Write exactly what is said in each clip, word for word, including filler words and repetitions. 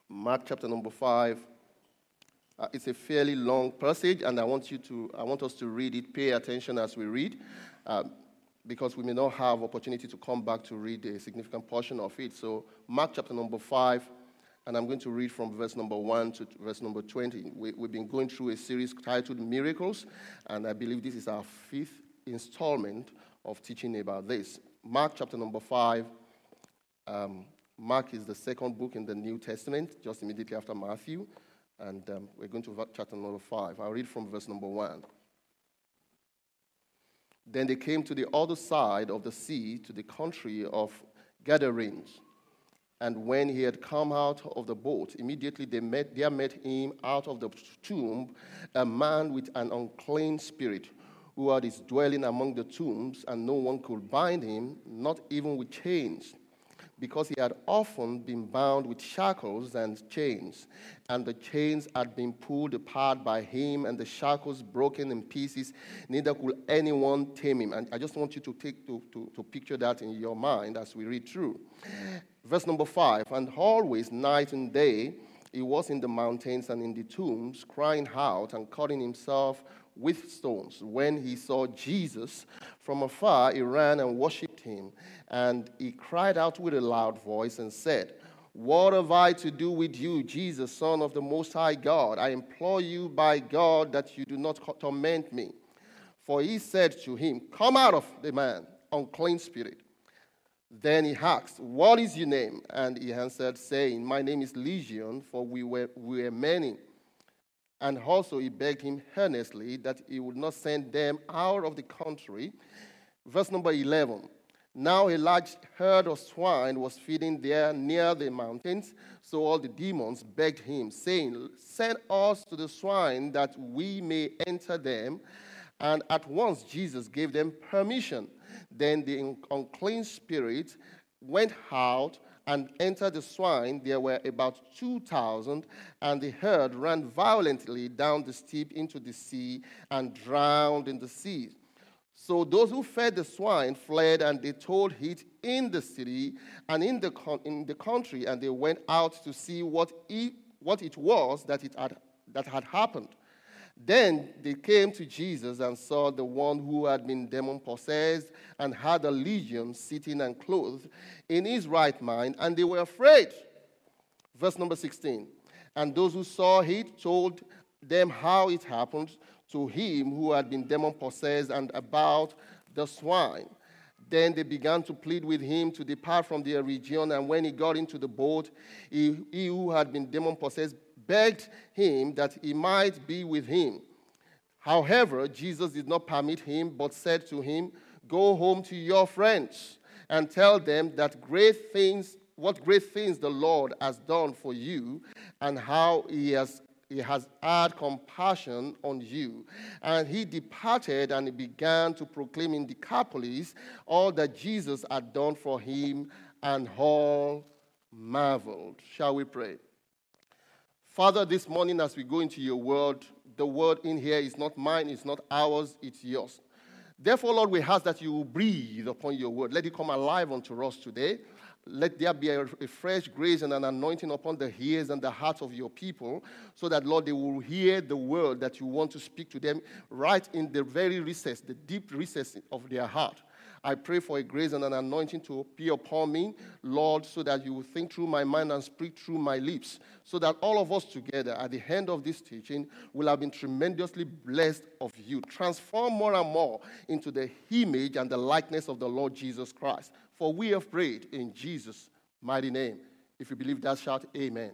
Mark chapter number five. Uh, it's a fairly long passage, and I want you to, I want us to read it. Pay attention as we read, uh, because we may not have opportunity to come back to read a significant portion of it. So, Mark chapter number five, and I'm going to read from verse number one to verse number twenty. We, we've been going through a series titled Miracles, and I believe this is our fifth installment of teaching about this. Mark chapter number five. Um, Mark is the second book in the New Testament, just immediately after Matthew. And um, we're going to chapter number five. I'll read from verse number one. Then they came to the other side of the sea, to the country of Gadarenes. And when he had come out of the boat, immediately they met, there met him out of the tomb a man with an unclean spirit, who had his dwelling among the tombs, and no one could bind him, not even with chains, because he had often been bound with shackles and chains, and the chains had been pulled apart by him, and the shackles broken in pieces. Neither could anyone tame him. And I just want you to take to, to, to picture that in your mind as we read through. Verse number five, and always night and day he was in the mountains and in the tombs, crying out and cutting himself with stones. When he saw Jesus from afar, he ran and worshipped him. And he cried out with a loud voice and said, "What have I to do with you, Jesus, Son of the Most High God? I implore you by God that you do not torment me." For he said to him, "Come out of the man, unclean spirit." Then he asked, "What is your name?" And he answered, saying, "My name is Legion, for we were, we were many." And also he begged him earnestly that he would not send them out of the country. Verse number eleven. Now a large herd of swine was feeding there near the mountains. So all the demons begged him, saying, "Send us to the swine that we may enter them." And at once Jesus gave them permission. Then the unclean spirit went out and entered the swine. There were about two thousand, and the herd ran violently down the steep into the sea and drowned in the sea. So those who fed the swine fled, and they told it in the city and in the in the country, and they went out to see what it, what it was that it had that had happened. Then they came to Jesus and saw the one who had been demon-possessed and had a legion sitting and clothed in his right mind, and they were afraid. Verse number sixteen. And those who saw it told them how it happened to him who had been demon-possessed and about the swine. Then they began to plead with him to depart from their region, and when he got into the boat, he, he who had been demon-possessed begged him that he might be with him. However, Jesus did not permit him, but said to him, "Go home to your friends and tell them that great things, what great things the Lord has done for you, and how he has he has had compassion on you." And he departed and he began to proclaim in Decapolis all that Jesus had done for him, and all marveled. Shall we pray? Father, this morning as we go into your word, the word in here is not mine, it's not ours, it's yours. Therefore, Lord, we ask that you will breathe upon your word. Let it come alive unto us today. Let there be a, a fresh grace and an anointing upon the ears and the hearts of your people, so that, Lord, they will hear the word that you want to speak to them right in the very recess, the deep recess of their heart. I pray for a grace and an anointing to be upon me, Lord, so that you will think through my mind and speak through my lips, so that all of us together at the end of this teaching will have been tremendously blessed of you, transformed more and more into the image and the likeness of the Lord Jesus Christ. For we have prayed in Jesus' mighty name. If you believe that, shout amen. Amen.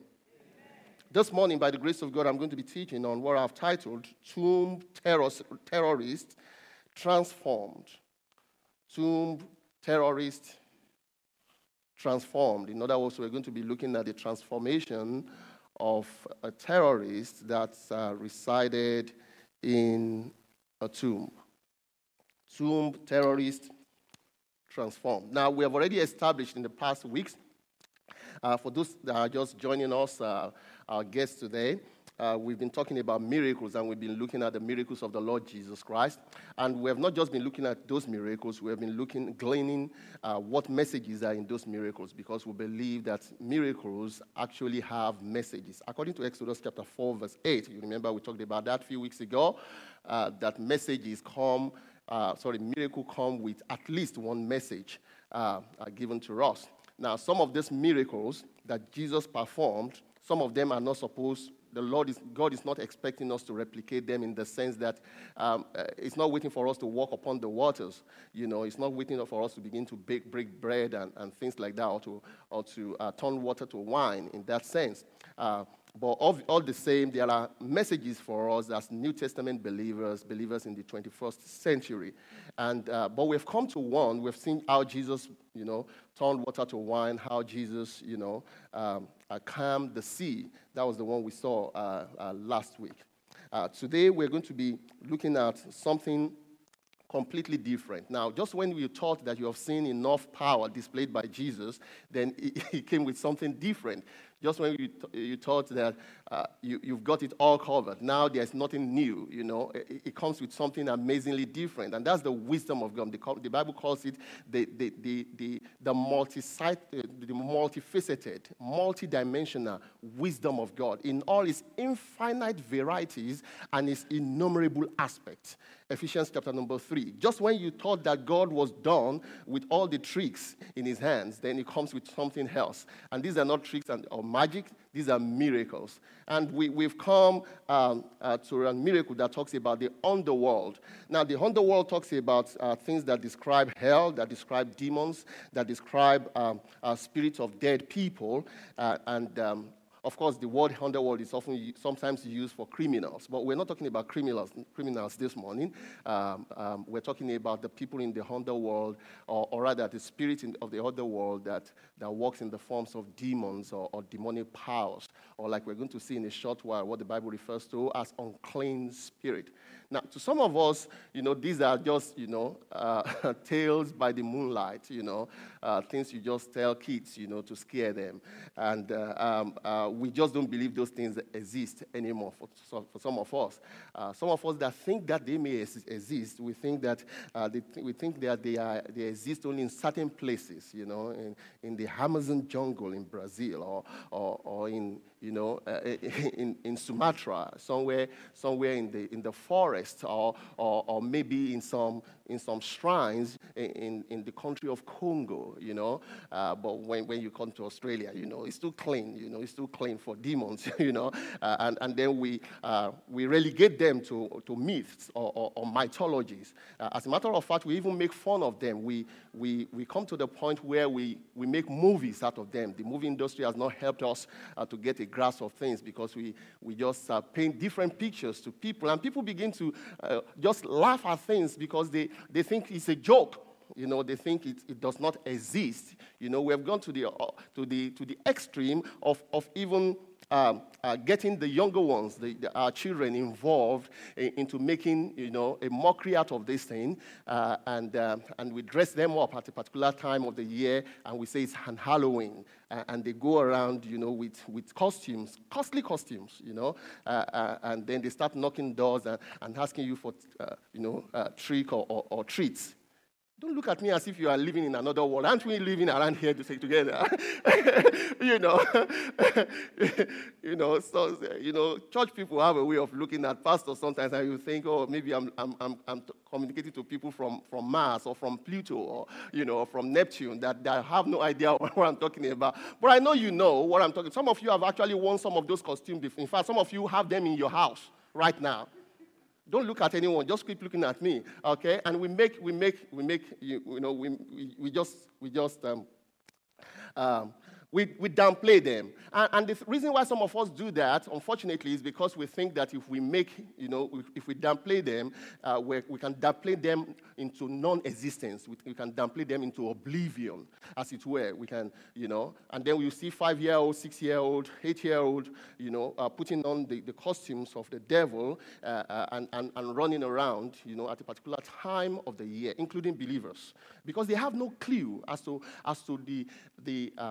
This morning, by the grace of God, I'm going to be teaching on what I've titled Tomb Terrorist Transformed. Tomb terrorist transformed. In other words, we're going to be looking at the transformation of a terrorist that uh, resided in a tomb. Tomb terrorist transformed. Now, we have already established in the past weeks, uh, for those that are just joining us, uh, our guests today, uh, we've been talking about miracles, and we've been looking at the miracles of the Lord Jesus Christ. And we have not just been looking at those miracles, we have been looking, gleaning uh, what messages are in those miracles, because we believe that miracles actually have messages. According to Exodus chapter four, verse eight, you remember we talked about that a few weeks ago, uh, that messages come, uh, sorry, miracle come with at least one message uh, uh, given to us. Now, some of these miracles that Jesus performed, some of them are not supposed, the Lord is, God is not expecting us to replicate them, in the sense that um, uh, it's not waiting for us to walk upon the waters. You know, it's not waiting for us to begin to bake, break bread and, and things like that, or to, or to uh, turn water to wine in that sense. Uh, But all, all the same, there are messages for us as New Testament believers, believers in the twenty-first century. And uh, but we've come to one. We've seen how Jesus, you know, turned water to wine. How Jesus, you know, um, uh, calmed the sea. That was the one we saw uh, uh, last week. Uh, today we're going to be looking at something completely different. Now, just when you thought that you have seen enough power displayed by Jesus, then he, he came with something different. Just when you, th- you thought that uh, you, you've got it all covered, now there's nothing new, you know. It, it comes with something amazingly different, and that's the wisdom of God. The, the Bible calls it the, the, the, the, the, multi-site, uh, the multifaceted, multidimensional wisdom of God in all its infinite varieties and its innumerable aspects. Ephesians chapter number three. Just when you thought that God was done with all the tricks in his hands, then he comes with something else. And these are not tricks and, or magic, these are miracles. And we, we've come um, uh, to a miracle that talks about the underworld. Now, the underworld talks about uh, things that describe hell, that describe demons, that describe um, uh, spirits of dead people, uh, and um, of course, the word underworld is often sometimes used for criminals, but we're not talking about criminals criminals this morning. Um, um, we're talking about the people in the underworld, or, or rather the spirit in, of the underworld that, that works in the forms of demons or, or demonic powers, or like we're going to see in a short while, what the Bible refers to as unclean spirit. Now, to some of us, you know, these are just, you know, uh, tales by the moonlight, you know, uh, things you just tell kids, you know, to scare them. And uh, um, uh, we just don't believe those things exist anymore for, for some of us. Uh, some of us that think that they may exist, we think that uh, they th- we think that they are they exist only in certain places, you know, in, in the Amazon jungle in Brazil, or or, or in you know uh, in, in Sumatra, somewhere somewhere in the in the forest, or or, or maybe in some in some shrines in, in the country of Congo, you know. Uh, but when, when you come to Australia, you know, it's too clean, you know, it's too clean for demons, you know. Uh, and, and then we uh, we relegate them to, to myths or, or, or mythologies. Uh, as a matter of fact, we even make fun of them. We we we come to the point where we, we make movies out of them. The movie industry has not helped us uh, to get a grasp of things, because we, we just uh, paint different pictures to people, and people begin to uh, just laugh at things because they, they think it's a joke. You know, they think it, it does not exist. You know, we have gone to the uh, to the to the extreme of of even um, uh, getting the younger ones, the, the, our children, involved in, into making, you know, a mockery out of this thing, uh, and um, and we dress them up at a particular time of the year, and we say it's Halloween, uh, and they go around, you know, with with costumes, costly costumes, you know, uh, uh, and then they start knocking doors and, and asking you for, uh, you know, uh, trick or, or, or treats. Don't look at me as if you are living in another world. Aren't we living around here to stay together? you know, you know. So you know, church people have a way of looking at pastors sometimes, and you think, oh, maybe I'm I'm I'm, I'm communicating to people from, from Mars or from Pluto or you know from Neptune that, that have no idea what I'm talking about. But I know you know what I'm talking. Some of you have actually worn some of those costumes. In fact, some of you have them in your house right now. Don't look at anyone. Just keep looking at me, okay? And we make, we make, we make, you, you know, we, we, we just, we just, um, um, we, we downplay them. And, and the reason why some of us do that, unfortunately, is because we think that if we make, you know, if we downplay them, uh, we, we can downplay them into non-existence. We, we can downplay them into oblivion, as it were. We can, you know, and then we see five-year-old, six-year-old, eight-year-old, you know, uh, putting on the, the costumes of the devil uh, uh, and, and, and running around, you know, at a particular time of the year, including believers, because they have no clue as to as to the the uh, the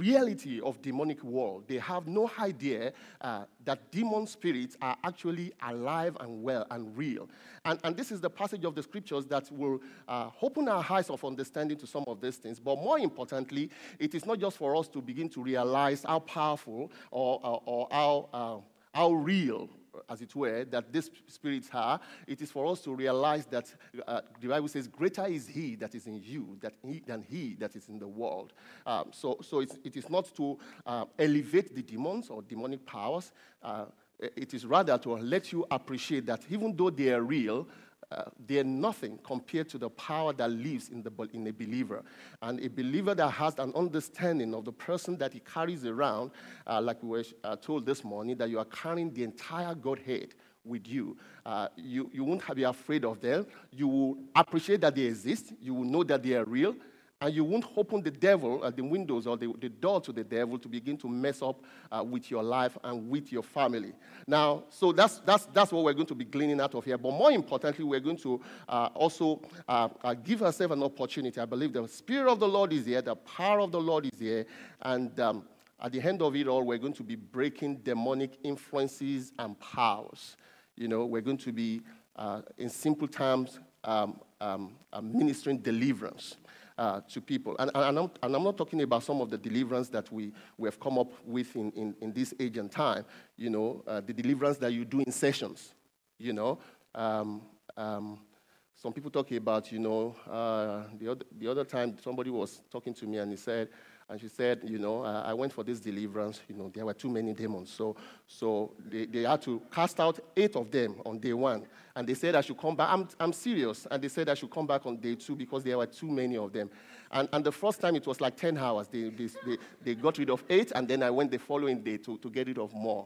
reality of demonic world. They have no idea uh, that demon spirits are actually alive and well and real. And, and this is the passage of the scriptures that will uh, open our eyes of understanding to some of these things. But more importantly, it is not just for us to begin to realize how powerful or, or, or how, uh, how real, as it were, that these spirits are. It is for us to realize that uh, the Bible says, greater is he that is in you that he, than he that is in the world. Um, so so it's, it is not to uh, elevate the demons or demonic powers. Uh, it is rather to let you appreciate that even though they are real, Uh, they're nothing compared to the power that lives in, the, in a believer. And a believer that has an understanding of the person that he carries around, uh, like we were uh, told this morning, that you are carrying the entire Godhead with you. Uh, you. You won't be afraid of them. You will appreciate that they exist. You will know that they are real. And you won't open the devil, uh, the windows or the, the door to the devil to begin to mess up uh, with your life and with your family. Now, so that's that's that's what we're going to be gleaning out of here. But more importantly, we're going to uh, also uh, uh, give ourselves an opportunity. I believe the Spirit of the Lord is here, the power of the Lord is here, and um, at the end of it all, we're going to be breaking demonic influences and powers. You know, we're going to be, uh, in simple terms, um, um, uh, ministering deliverance. Uh, to people. And, and, I'm, and I'm not talking about some of the deliverance that we, we have come up with in, in, in this age and time, you know, uh, the deliverance that you do in sessions, you know. Um, um, some people talk about, you know, uh, the, other, the other time somebody was talking to me and he said, and she said, you know, uh, I went for this deliverance, you know, there were too many demons. So so they, they had to cast out eight of them on day one. And they said I should come back. I'm, I'm serious. And they said I should come back on day two because there were too many of them. And, and the first time it was like ten hours. They, they, they, they got rid of eight, and then I went the following day to, to get rid of more.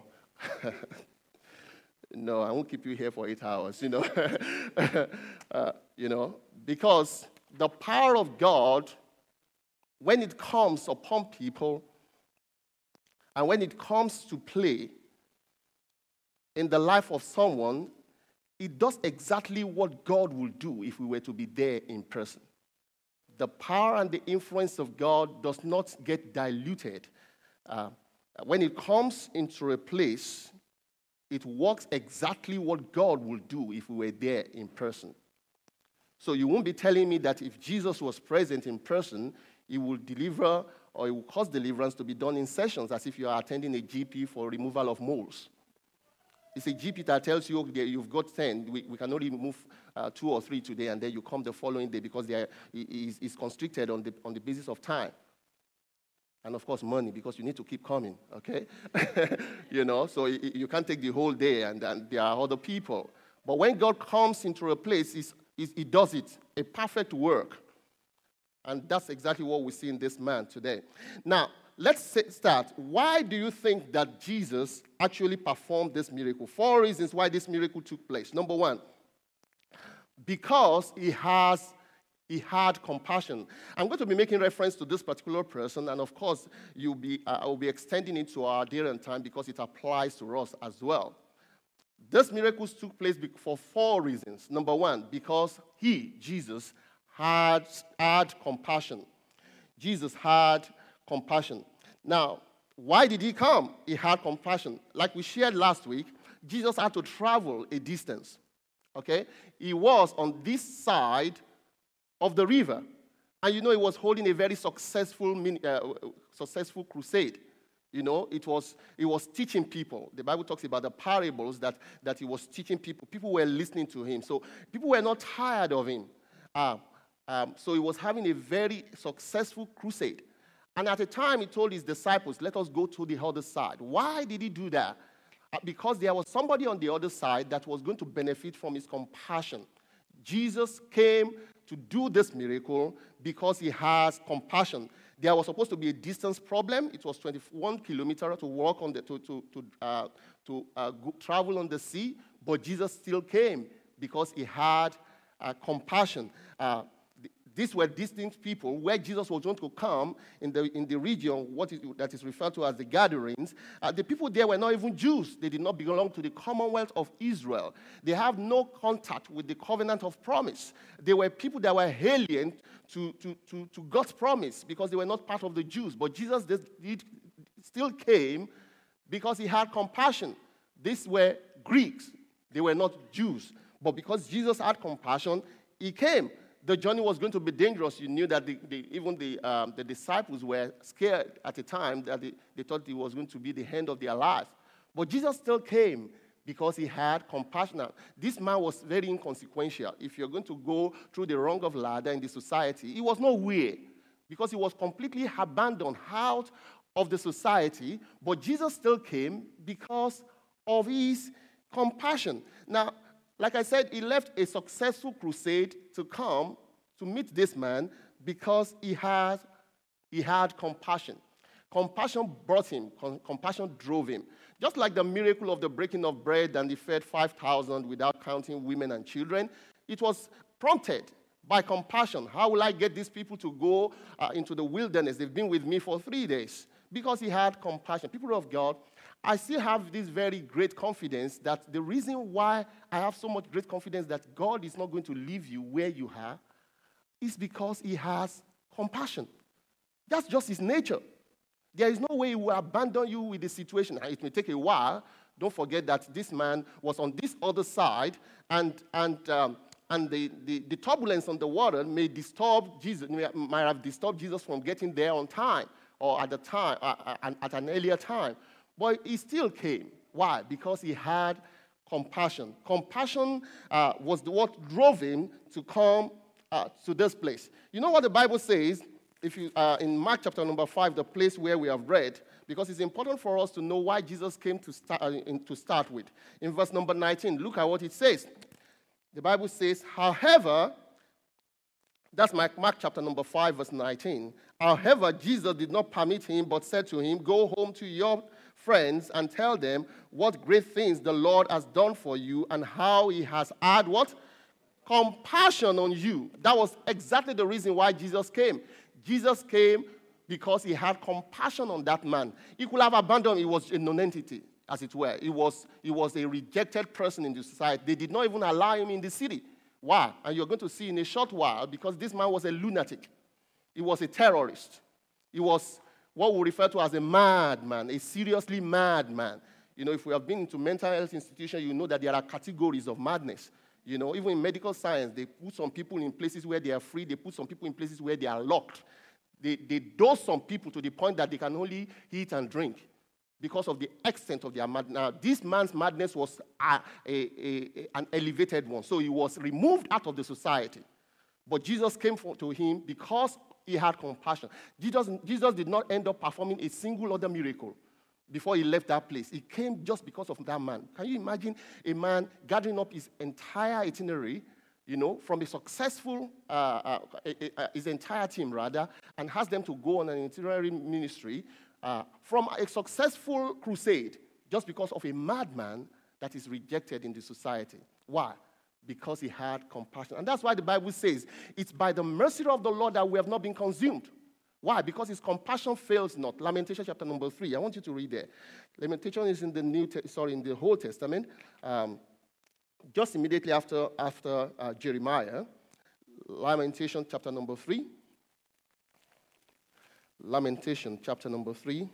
No, I won't keep you here for eight hours, you know. uh, you know, because the power of God, when it comes upon people, and when it comes to play in the life of someone, it does exactly what God would do if we were to be there in person. The power and the influence of God does not get diluted. Uh, when it comes into a place, it works exactly what God would do if we were there in person. So you won't be telling me that if Jesus was present in person, he will deliver or he will cause deliverance to be done in sessions as if you are attending a G P for removal of moles. It's a G P that tells you, okay, you've got ten, we, we can only remove uh, two or three today, and then you come the following day because they are, is, is constricted on the, on the basis of time. And of course, money, because you need to keep coming, okay? You know, so you, you can't take the whole day, and, and there are other people. But when God comes into a place, he's, he's, he does it, a perfect work. And that's exactly what we see in this man today. Now, let's start. Why do you think that Jesus actually performed this miracle? Four reasons why this miracle took place. Number one, because he has he had compassion. I'm going to be making reference to this particular person, and of course, you'll be uh, I will be extending it to our day and time because it applies to us as well. This miracle took place for four reasons. Number one, because he, Jesus, had had compassion. Jesus had compassion. Now, why did he come? He had compassion. Like we shared last week, Jesus had to travel a distance. Okay? He was on this side of the river. And you know, he was holding a very successful uh, successful crusade. You know, it was, he was teaching people. The Bible talks about the parables that, that he was teaching people. People were listening to him. So people were not tired of him. Uh, um, so he was having a very successful crusade. And at the time, he told his disciples, let us go to the other side. Why did he do that? Uh, because there was somebody on the other side that was going to benefit from his compassion. Jesus came to do this miracle because he has compassion. There was supposed to be a distance problem. It was twenty-one kilometers to walk on the to to to uh, to uh, go, travel on the sea, but Jesus still came because he had uh, compassion. Uh, These were distinct people where Jesus was going to come in the, in the region what is, that is referred to as the Gadarenes. Uh, the people there were not even Jews. They did not belong to the Commonwealth of Israel. They have no contact with the covenant of promise. They were people that were alien to, to, to, to God's promise because they were not part of the Jews. But Jesus did, did, still came because he had compassion. These were Greeks. They were not Jews. But because Jesus had compassion, he came. The journey was going to be dangerous. You knew that the, the, even the, um, the disciples were scared at the time that they, they thought it was going to be the end of their life. But Jesus still came because he had compassion. This man was very inconsequential. If you're going to go through the rung of ladder in the society, he was nowhere because he was completely abandoned out of the society. But Jesus still came because of his compassion. Now, like I said, he left a successful crusade to come to meet this man because he had, he had compassion. Compassion brought him. Com- compassion drove him. Just like the miracle of the breaking of bread and he fed five thousand without counting women and children, it was prompted by compassion. How will I get these people to go uh, into the wilderness? They've been with me for three days. Because he had compassion. People of God, I still have this very great confidence that the reason why I have so much great confidence that God is not going to leave you where you are is because he has compassion. That's just his nature. There is no way he will abandon you with the situation. It may take a while. Don't forget that this man was on this other side, and, and, um, and the, the, the turbulence on the water may disturb Jesus, might have disturbed Jesus from getting there on time or at the time, uh, at an earlier time. But he still came. Why? Because he had compassion. Compassion uh, was the, what drove him to come uh, to this place. You know what the Bible says if you, uh, in Mark chapter number five, the place where we have read, because it's important for us to know why Jesus came to start, uh, in, to start with. In verse number nineteen, look at what it says. The Bible says, however, that's Mark, Mark chapter number five, verse nineteen. However, Jesus did not permit him, but said to him, go home to your friends and tell them what great things the Lord has done for you and how he has had what? Compassion on you. That was exactly the reason why Jesus came. Jesus came because he had compassion on that man. He could have abandoned, he was a non-entity, as it were. He was, he was a rejected person in the society. They did not even allow him in the city. Why? And you're going to see in a short while, because this man was a lunatic. He was a terrorist. He was what we refer to as a madman, a seriously mad man. You know, if we have been into mental health institutions, you know that there are categories of madness. You know, even in medical science, they put some people in places where they are free. They put some people in places where they are locked. They, they dose some people to the point that they can only eat and drink because of the extent of their madness. Now, this man's madness was a, a, a, an elevated one. So he was removed out of the society. But Jesus came for, to him because he had compassion. Jesus, Jesus did not end up performing a single other miracle before he left that place. He came just because of that man. Can you imagine a man gathering up his entire itinerary, you know, from a successful, uh, uh, a, a, his entire team, rather, and has them to go on an itinerary ministry uh, from a successful crusade just because of a madman that is rejected in the society. Why? Because he had compassion. And that's why the Bible says, it's by the mercy of the Lord that we have not been consumed. Why? Because his compassion fails not. Lamentation chapter number three. I want you to read there. Lamentation is in the New, Te- sorry, in the Old Testament. Um, just immediately after, after uh, Jeremiah. Lamentation chapter number three. Lamentation chapter number three.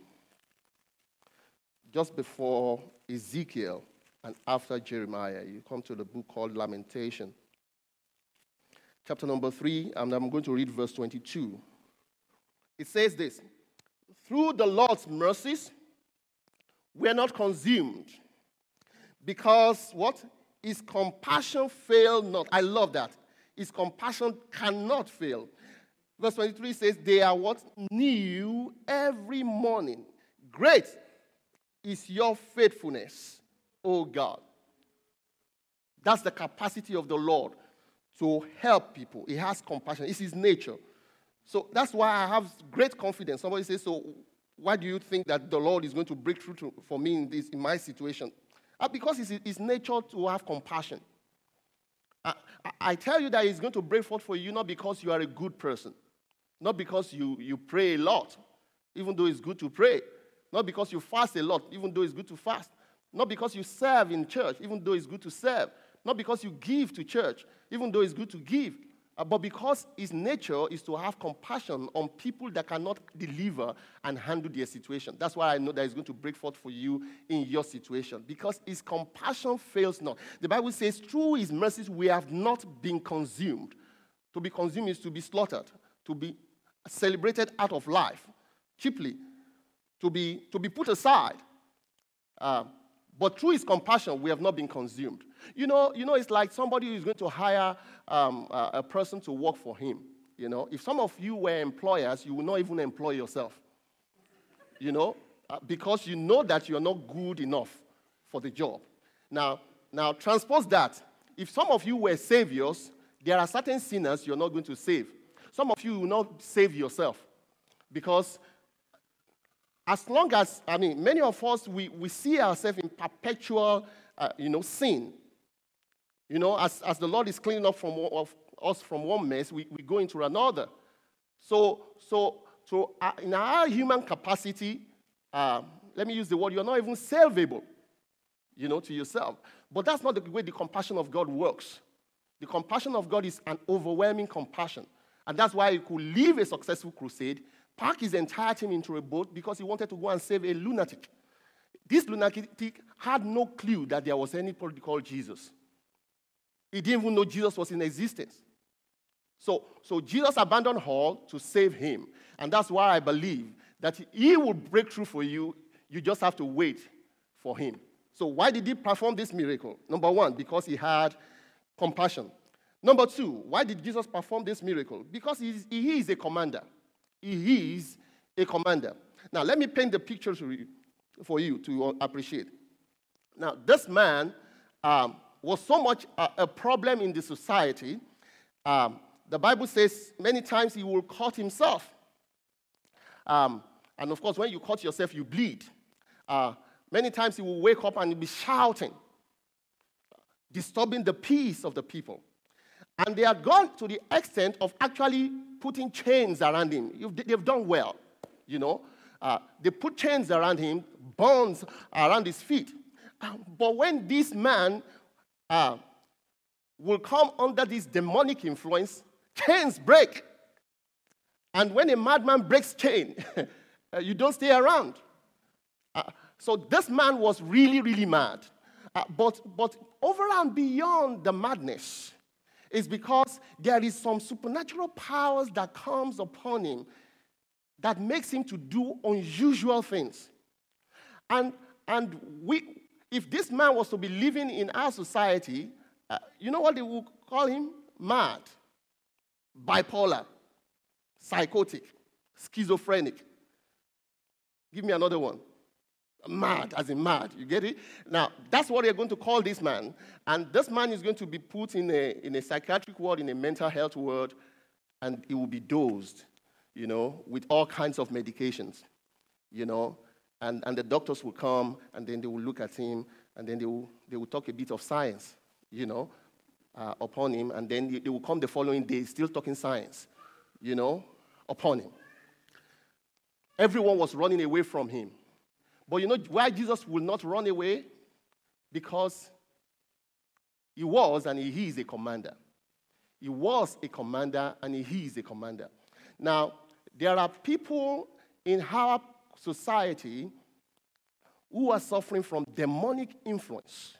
Just before Ezekiel and after Jeremiah, you come to the book called Lamentation. Chapter number three, and I'm going to read verse twenty-two. It says this, through the Lord's mercies, we are not consumed, because what? His compassion fail not. I love that. His compassion cannot fail. Verse twenty-three says, they are what? New every morning. Great is your faithfulness, O God. That's the capacity of the Lord to help people. He has compassion. It's his nature. So that's why I have great confidence. Somebody says, so why do you think that the Lord is going to break through to, for me in this in my situation? Uh, because it's his nature to have compassion. I, I tell you that it's going to break forth for you not because you are a good person, not because you, you pray a lot, even though it's good to pray, not because you fast a lot, even though it's good to fast, not because you serve in church, even though it's good to serve, not because you give to church, even though it's good to give, uh, but because his nature is to have compassion on people that cannot deliver and handle their situation. That's why I know that it's going to break forth for you in your situation, because his compassion fails not. The Bible says, through his mercies we have not been consumed. To be consumed is to be slaughtered, to be celebrated out of life, cheaply, to be, to be put aside. Uh, but through his compassion, we have not been consumed. You know, you know, it's like somebody who is going to hire um, a, a person to work for him. You know, if some of you were employers, you will not even employ yourself. You know, uh, because you know that you are not good enough for the job. Now, now transpose that. If some of you were saviors, there are certain sinners you're not going to save. Some of you will not save yourself, because as long as, I mean, many of us, we, we see ourselves in perpetual, uh, you know, sin. You know, as, as the Lord is cleaning up from of us from one mess, we, we go into another. So, so, so uh, in our human capacity, uh, let me use the word, you're not even salvable, you know, to yourself. But that's not the way the compassion of God works. The compassion of God is an overwhelming compassion. And that's why he could leave a successful crusade, pack his entire team into a boat because he wanted to go and save a lunatic. This lunatic had no clue that there was anybody called Jesus. He didn't even know Jesus was in existence. So, so Jesus abandoned all to save him. And that's why I believe that he will break through for you. You just have to wait for him. So why did he perform this miracle? Number one, because he had compassion. Number two, why did Jesus perform this miracle? Because he is, he is a commander. He is a commander. Now, let me paint the picture for you to appreciate. Now, this man um, was so much a, a problem in the society. Um, the Bible says many times he will cut himself. Um, and, of course, when you cut yourself, you bleed. Uh, many times he will wake up and be shouting, disturbing the peace of the people. And they had gone to the extent of actually putting chains around him. You've, they've done well, you know. Uh, they put chains around him, bonds around his feet. Uh, but when this man uh, will come under this demonic influence, chains break. And when a madman breaks chain, you don't stay around. Uh, so this man was really, really mad. Uh, but, but over and beyond the madness, is because there is some supernatural powers that comes upon him that makes him to do unusual things. And, and we, if this man was to be living in our society, uh, you know what they would call him? Mad, bipolar, psychotic, schizophrenic. Give me another one. Mad, as in mad. You get it? Now, that's what they're going to call this man. And this man is going to be put in a, in a psychiatric ward, in a mental health ward, and he will be dosed, you know, with all kinds of medications, you know. And, and the doctors will come, and then they will look at him, and then they will, they will talk a bit of science, you know, uh, upon him. And then they will come the following day, still talking science, you know, upon him. Everyone was running away from him. But you know why Jesus will not run away? Because he was and he is a commander. He was a commander and he is a commander. Now, there are people in our society who are suffering from demonic influence.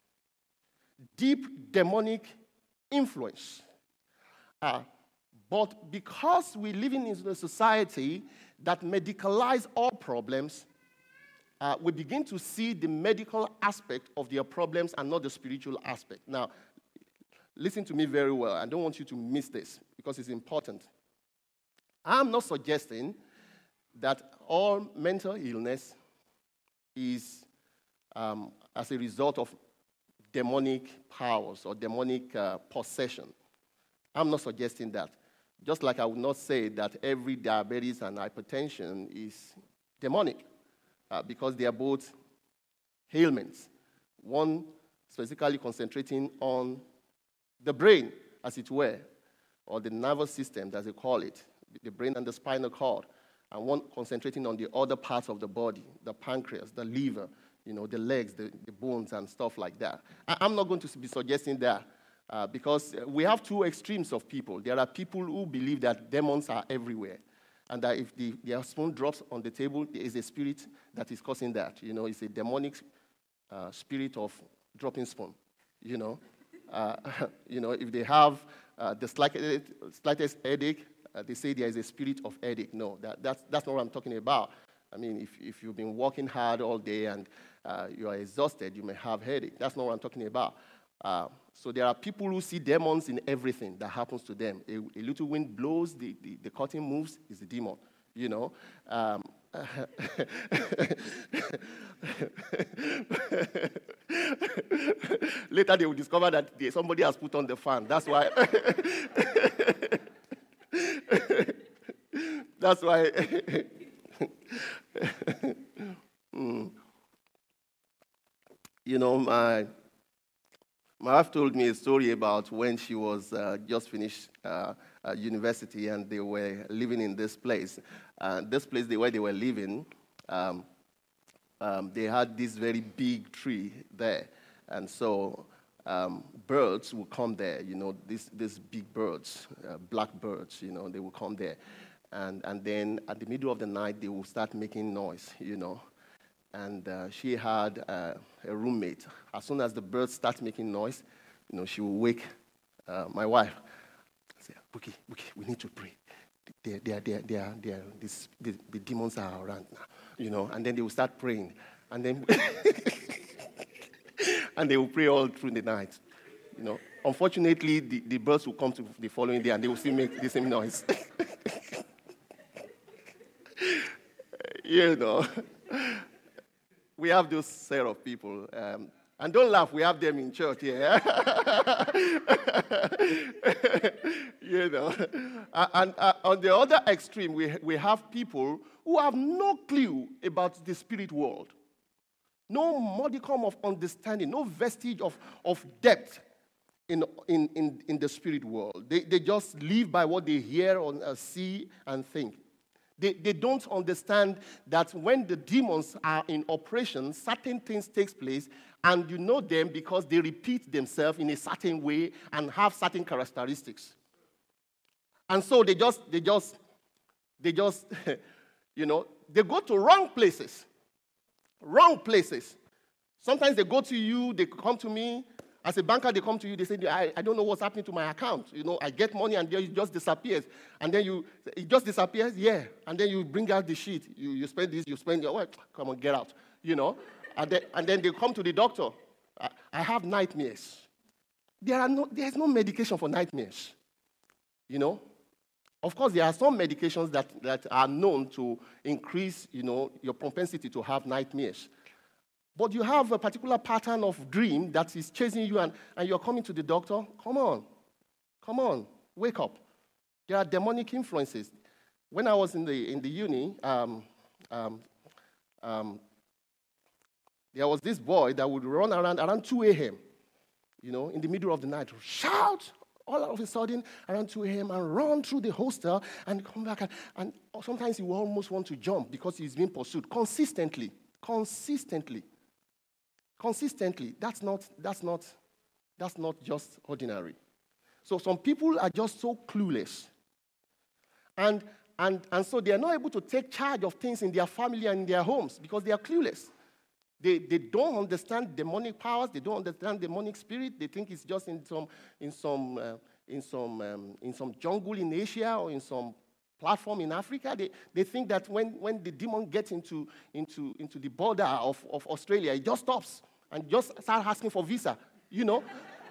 Deep demonic influence. Uh, but because we live in a society that medicalizes all problems, Uh, we begin to see the medical aspect of their problems and not the spiritual aspect. Now, listen to me very well. I don't want you to miss this because it's important. I'm not suggesting that all mental illness is um, as a result of demonic powers or demonic uh, possession. I'm not suggesting that. Just like I would not say that every diabetes and hypertension is demonic. Uh, because they are both ailments. One specifically concentrating on the brain, as it were, or the nervous system, as they call it, the brain and the spinal cord, and one concentrating on the other parts of the body, the pancreas, the liver, you know, the legs, the, the bones, and stuff like that. I, I'm not going to be suggesting that uh, because we have two extremes of people. There are people who believe that demons are everywhere, and that if the, their spoon drops on the table, there is a spirit that is causing that. You know, it's a demonic uh, spirit of dropping spoon, you know. Uh, you know, if they have uh, the slightest, slightest headache, uh, they say there is a spirit of headache. No, that, that's, that's not what I'm talking about. I mean, if, if you've been working hard all day and uh, you are exhausted, you may have headache. That's not what I'm talking about. Uh, so there are people who see demons in everything that happens to them. A, a little wind blows, the, the, the curtain moves, is a demon, you know. Um, Later they will discover that they, somebody has put on the fan. That's why. That's why. mm. You know, my my wife told me a story about when she was uh, just finished uh, uh, university and they were living in this place. Uh, this place they, where they were living, um, um, they had this very big tree there. And so um, birds would come there, you know, these, these big birds, uh, black birds, you know, they would come there. And, and then at the middle of the night, they would start making noise, you know. And uh, she had uh, a roommate. As soon as the birds start making noise, you know, she will wake uh, my wife. Say, Buki, Buki, we need to pray. They, they, they, they, they, this, the, the demons are around now, you know. And then they will start praying, and then and they will pray all through the night, you know. Unfortunately, the, the birds will come to the following day, and they will still make the same noise. You know. We have those set of people. Um, and don't laugh, we have them in church here. Yeah? You know. And uh, on the other extreme, we, we have people who have no clue about the spirit world. No modicum of understanding, no vestige of, of depth in, in, in, in the spirit world. They, they just live by what they hear or uh, see and think. They, they don't understand that when the demons are in operation, certain things take place, and you know them because they repeat themselves in a certain way and have certain characteristics. And so they just, they just, they just, you know, they go to wrong places. Wrong places. Sometimes they go to you, they come to me. As a banker, they come to you, they say, I, I don't know what's happening to my account. You know, I get money and then it just disappears. And then you, it just disappears? Yeah. And then you bring out the sheet. You, you spend this, you spend your, well, come on, get out. You know? And then, and then they come to the doctor. I, I have nightmares. There are no, there's no medication for nightmares. You know? Of course, there are some medications that, that are known to increase, you know, your propensity to have nightmares. But you have a particular pattern of dream that is chasing you, and, and you're coming to the doctor. Come on. Come on. Wake up. There are demonic influences. When I was in the in the uni, um, um, um, there was this boy that would run around around two a.m., you know, in the middle of the night, shout all of a sudden around two a.m. and run through the hostel and come back. And, and sometimes he will almost want to jump because he's being pursued consistently. Consistently. Consistently, that's not, that's not, that's not just ordinary. So some people are just so clueless. And, and, and so they are not able to take charge of things in their family and in their homes because they are clueless. They, they don't understand demonic powers. They don't understand demonic spirit. They think it's just in some, in some, uh, in some, um, in some jungle in Asia or in some platform in Africa. They, they think that when, when the demon gets into, into, into the border of, of Australia, it just stops and just start asking for visa, you know.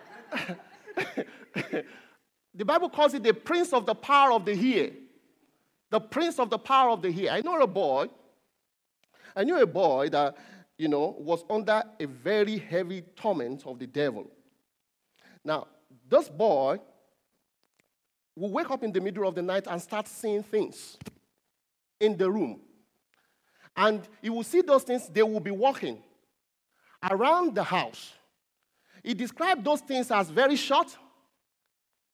The Bible calls it the prince of the power of the ear. The prince of the power of the ear. I know a boy, I knew a boy that, you know, was under a very heavy torment of the devil. Now, this boy will wake up in the middle of the night and start seeing things in the room. And he will see those things, they will be walking around the house. He described those things as very short,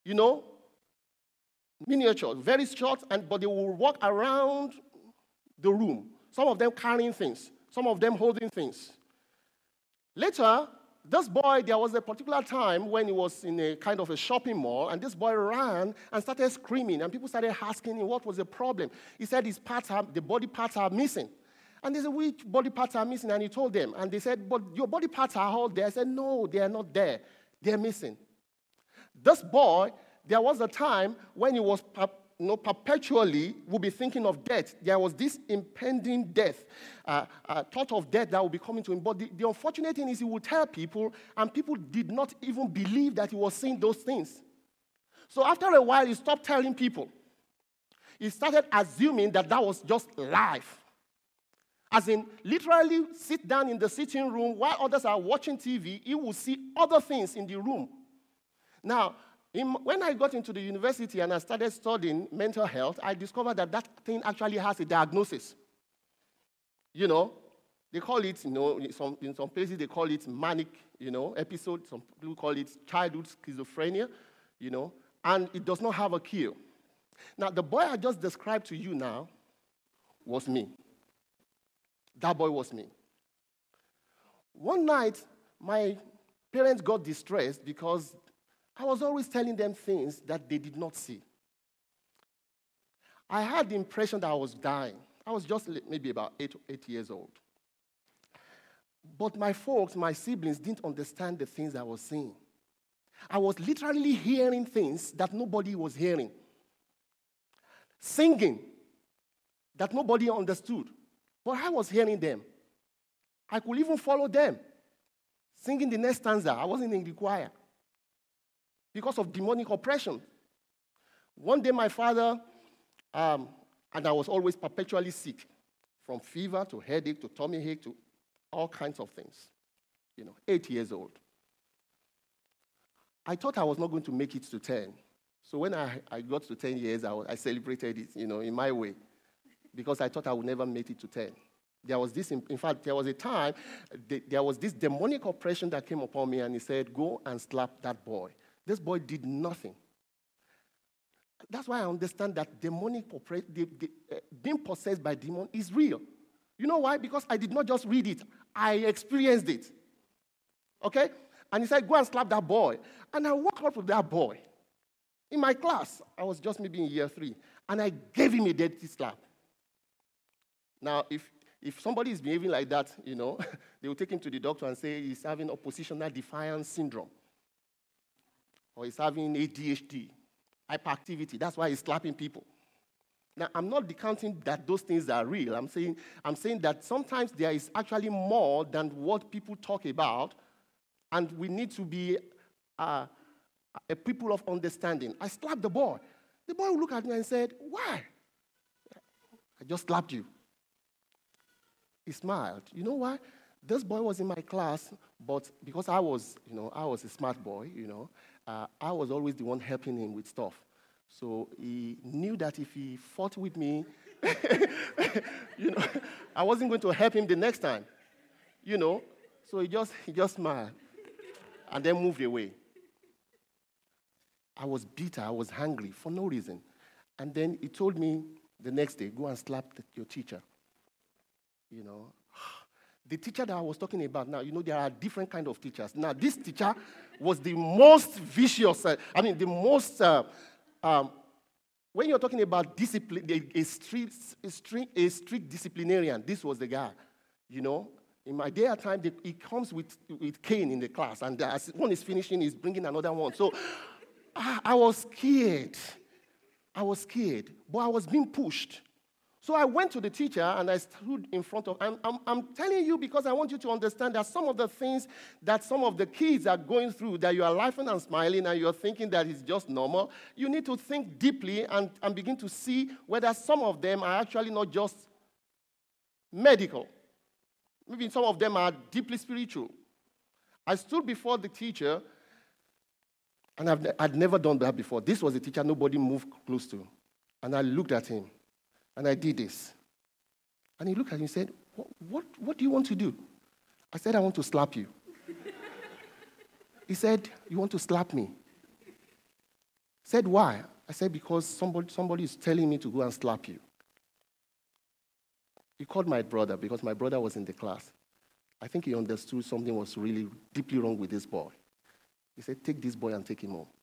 you know, miniatures, very short, and but they will walk around the room. Some of them carrying things, some of them holding things. Later, this boy, there was a particular time when he was in a kind of a shopping mall, and this boy ran and started screaming, and people started asking him what was the problem. He said his parts are, the body parts are missing. And they said, which body parts are missing? And he told them, and they said, but your body parts are all there. I said, no, they are not there. They are missing. This boy, there was a time when he was you know, perpetually would be thinking of death. There was this impending death, uh, uh, thought of death that would be coming to him. But the, the unfortunate thing is he would tell people, and people did not even believe that he was saying those things. So after a while, he stopped telling people. He started assuming that that was just life. As in, literally sit down in the sitting room while others are watching T V, he will see other things in the room. Now, in, when I got into the university and I started studying mental health, I discovered that that thing actually has a diagnosis. You know, they call it, you know, in some, in some places they call it manic, you know, episode. Some people call it childhood schizophrenia, you know, and it does not have a cure. Now, the boy I just described to you now was me. That boy was me. One night, my parents got distressed because I was always telling them things that they did not see. I had the impression that I was dying. I was just maybe about eight, eight years old. But my folks, my siblings, didn't understand the things I was seeing. I was literally hearing things that nobody was hearing. Singing that nobody understood. But I was hearing them. I could even follow them. Singing the next stanza. I wasn't in the choir. Because of demonic oppression. One day my father, um, and I was always perpetually sick. From fever to headache to tummy ache to all kinds of things. You know, eight years old. I thought I was not going to make it to ten. So when I, I got to ten years, I, I celebrated it, you know, in my way. Because I thought I would never make it to ten. There was this, in fact, there was a time, there was this demonic oppression that came upon me, and he said, go and slap that boy. This boy did nothing. That's why I understand that demonic oppression, the, the, uh, being possessed by demon is real. You know why? Because I did not just read it. I experienced it. Okay? And he said, go and slap that boy. And I walked up with that boy. In my class, I was just maybe in year three. And I gave him a dirty slap. Now, if, if somebody is behaving like that, you know, they will take him to the doctor and say he's having oppositional defiance syndrome. Or he's having A D H D, hyperactivity. That's why he's slapping people. Now, I'm not discounting that those things are real. I'm saying, I'm saying that sometimes there is actually more than what people talk about, and we need to be uh, a people of understanding. I slapped the boy. The boy looked at me and said, why? I just slapped you. He smiled. You know why? This boy was in my class, but because I was, you know, I was a smart boy, you know, uh, I was always the one helping him with stuff. So he knew that if he fought with me, you know, I wasn't going to help him the next time, you know. So he just, he just smiled and then moved away. I was bitter. I was hungry for no reason. And then he told me the next day, go and slap the, your teacher. You know, the teacher that I was talking about now, you know, there are different kind of teachers. Now, this teacher was the most vicious, uh, I mean, the most, uh, um, when you're talking about discipline, a, a, strict, a, strict, a strict disciplinarian, this was the guy, you know. In my day at time, they, he comes with, with cane in the class, and as one is finishing, he's bringing another one. So I, I was scared. I was scared, but I was being pushed. So I went to the teacher and I stood in front of, I'm, I'm, I'm telling you because I want you to understand that some of the things that some of the kids are going through, that you are laughing and smiling and you're thinking that it's just normal, you need to think deeply and, and begin to see whether some of them are actually not just medical. Maybe some of them are deeply spiritual. I stood before the teacher, and I've, I'd never done that before. This was a teacher nobody moved close to. And I looked at him. And I did this. And he looked at me and said, what, what, what do you want to do? I said, I want to slap you. He said, you want to slap me? Said, why? I said, because somebody, somebody is telling me to go and slap you. He called my brother because my brother was in the class. I think he understood something was really deeply wrong with this boy. He said, take this boy and take him home.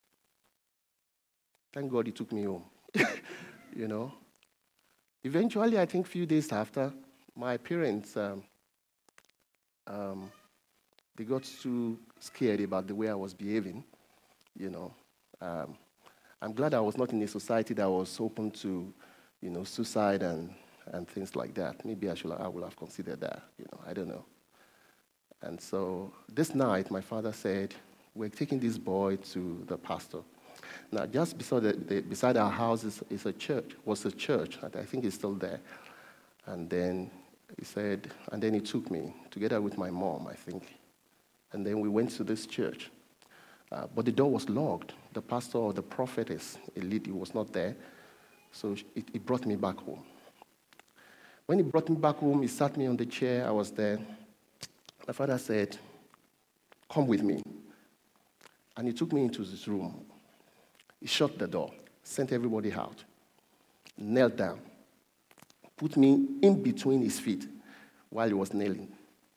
Thank God he took me home. You know. Eventually, I think a few days after, my parents, um, um, they got too scared about the way I was behaving, you know. Um, I'm glad I was not in a society that was open to, you know, suicide and, and things like that. Maybe I should, I would have considered that, you know, I don't know. And so this night, my father said, we're taking this boy to the pastor. Now, just beside, the, the, beside our house is, is a church, was a church, and I think it's still there. And then he said, and then he took me, together with my mom, I think. And then we went to this church. Uh, but the door was locked. The pastor or the prophetess, a lady, was not there. So it, it brought me back home. When he brought me back home, he sat me on the chair. I was there. My father said, come with me. And he took me into his room. He shut the door, sent everybody out, knelt down, put me in between his feet while he was kneeling.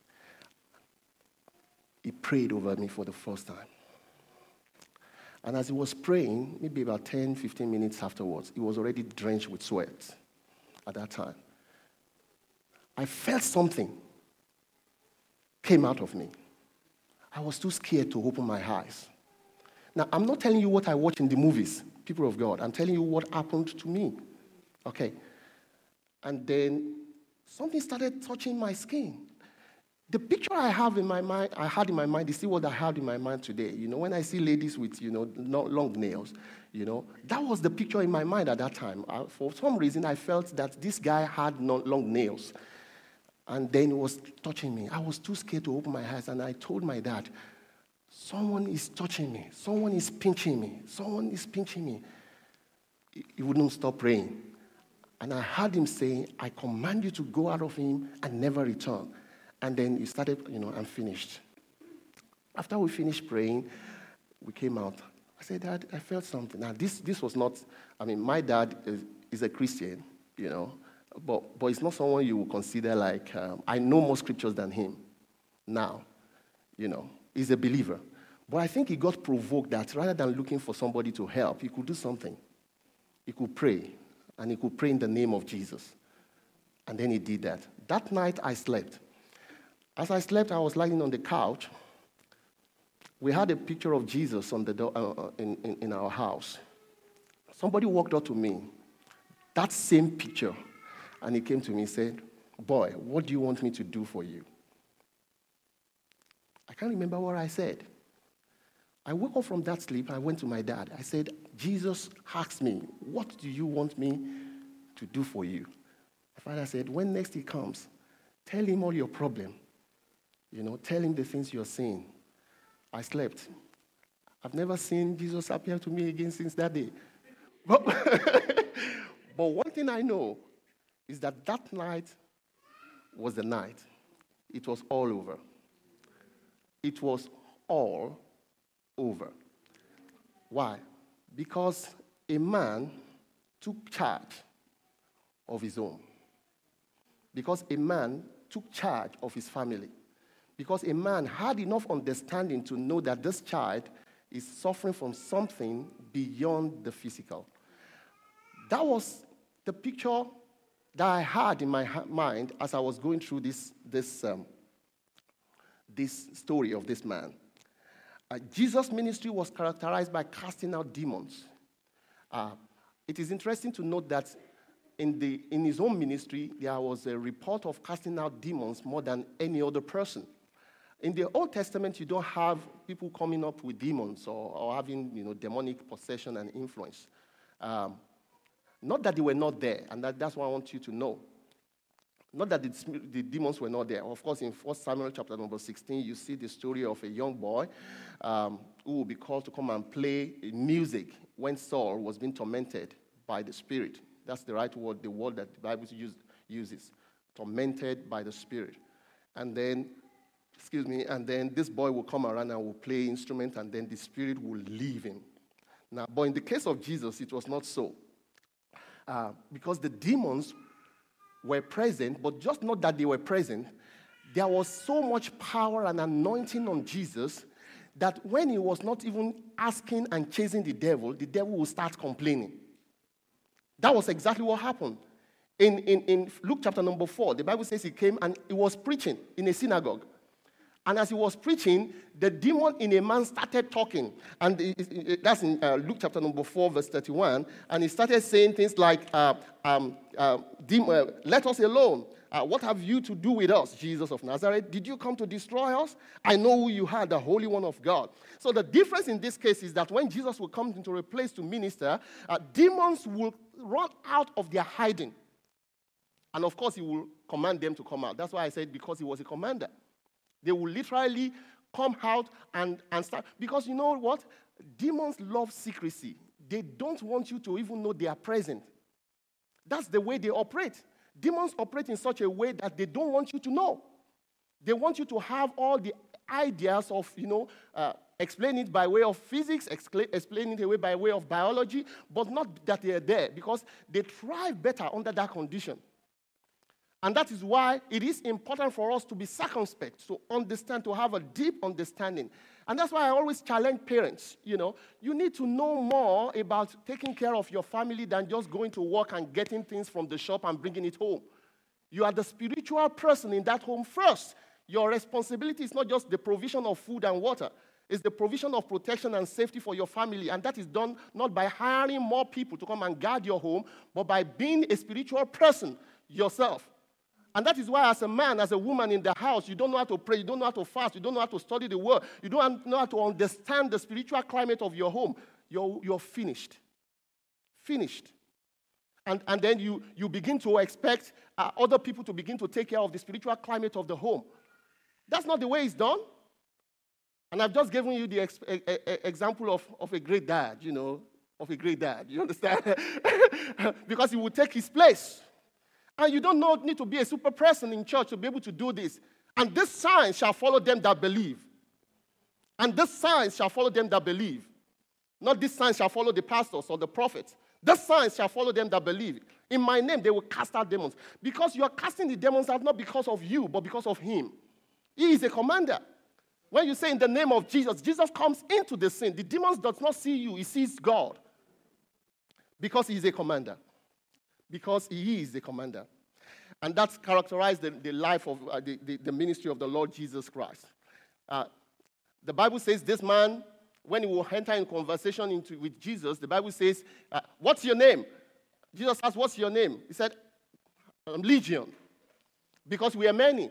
He prayed over me for the first time. And as he was praying, maybe about ten, fifteen minutes afterwards, he was already drenched with sweat at that time. I felt something came out of me. I was too scared to open my eyes. Now, I'm not telling you what I watch in the movies, people of God. I'm telling you what happened to me. Okay. And then something started touching my skin. The picture I have in my mind, I had in my mind, is still what I have in my mind today. You know, when I see ladies with, you know, long nails, you know, that was the picture in my mind at that time. I, for some reason, I felt that this guy had no, long nails. And then it was touching me. I was too scared to open my eyes, and I told my dad, someone is touching me. Someone is pinching me. Someone is pinching me. He wouldn't stop praying. And I heard him saying, I command you to go out of him and never return. And then he started, you know, I'm finished. After we finished praying, we came out. I said, Dad, I felt something. Now, this, this was not, I mean, my dad is, is a Christian, you know, but, but it's not someone you would consider like, um, I know more scriptures than him now, you know. He's a believer. But I think he got provoked that rather than looking for somebody to help, he could do something. He could pray, and he could pray in the name of Jesus. And then he did that. That night, I slept. As I slept, I was lying on the couch. We had a picture of Jesus on the door, uh, in, in, in our house. Somebody walked up to me, that same picture, and he came to me and said, boy, what do you want me to do for you? I can't remember what I said. I woke up from that sleep. I went to my dad. I said, Jesus asked me, what do you want me to do for you? My father said, when next he comes, tell him all your problem. You know, tell him the things you're seeing. I slept. I've never seen Jesus appear to me again since that day. But, but one thing I know is that that night was the night. It was all over. It was all over. Why? Because a man took charge of his own. Because a man took charge of his family. Because a man had enough understanding to know that this child is suffering from something beyond the physical. That was the picture that I had in my mind as I was going through this, this um, this story of this man. Uh, Jesus' ministry was characterized by casting out demons. Uh, it is interesting to note that in, the, in his own ministry, there was a report of casting out demons more than any other person. In the Old Testament, you don't have people coming up with demons or, or having, you know, demonic possession and influence. Um, not that they were not there, and that, that's what I want you to know. Not that the, the demons were not there. Of course, in First Samuel chapter number sixteen, you see the story of a young boy um, who will be called to come and play music when Saul was being tormented by the Spirit. That's the right word, the word that the Bible use, uses. Tormented by the Spirit. And then, excuse me, and then this boy will come around and will play instrument, and then the Spirit will leave him. Now, but in the case of Jesus, it was not so. Uh, because the demons were present, but just not that they were present. There was so much power and anointing on Jesus that when he was not even asking and chasing the devil, the devil would start complaining. That was exactly what happened. In, in, in Luke chapter number four, the Bible says he came and he was preaching in a synagogue. And as he was preaching, the demon in a man started talking. And it, it, it, that's in uh, Luke chapter number four, verse thirty-one. And he started saying things like, uh, um, uh, demon, uh, let us alone. Uh, what have you to do with us, Jesus of Nazareth? Did you come to destroy us? I know who you are, the Holy One of God. So the difference in this case is that when Jesus will come into a place to minister, uh, demons will run out of their hiding. And of course, he will command them to come out. That's why I said because he was a commander. They will literally come out and, and start. Because you know what? Demons love secrecy. They don't want you to even know they are present. That's the way they operate. Demons operate in such a way that they don't want you to know. They want you to have all the ideas of, you know, uh, explain it by way of physics, explain, explain it away by way of biology, but not that they are there because they thrive better under that condition. And that is why it is important for us to be circumspect, to understand, to have a deep understanding. And that's why I always challenge parents, you know, you need to know more about taking care of your family than just going to work and getting things from the shop and bringing it home. You are the spiritual person in that home first. Your responsibility is not just the provision of food and water. It's the provision of protection and safety for your family. And that is done not by hiring more people to come and guard your home, but by being a spiritual person yourself. And that is why as a man, as a woman in the house, you don't know how to pray, you don't know how to fast, you don't know how to study the word, you don't know how to understand the spiritual climate of your home. You're, you're finished. Finished. And, and then you, you begin to expect uh, other people to begin to take care of the spiritual climate of the home. That's not the way it's done. And I've just given you the ex- a, a, example of, of a great dad, you know, of a great dad. You understand? Because he would take his place. And you don't know, need to be a super person in church to be able to do this. And this sign shall follow them that believe. And this sign shall follow them that believe. Not this sign shall follow the pastors or the prophets. This sign shall follow them that believe. In my name, they will cast out demons. Because you are casting the demons out not because of you, but because of him. He is a commander. When you say in the name of Jesus, Jesus comes into the scene. The demons does not see you, he sees God. Because he is a commander. Because he is the commander. And that's characterized the, the life of uh, the, the, the ministry of the Lord Jesus Christ. Uh, the Bible says this man, when he will enter in conversation into, with Jesus, the Bible says, uh, what's your name? Jesus asked, what's your name? He said, I'm Legion, because we are many.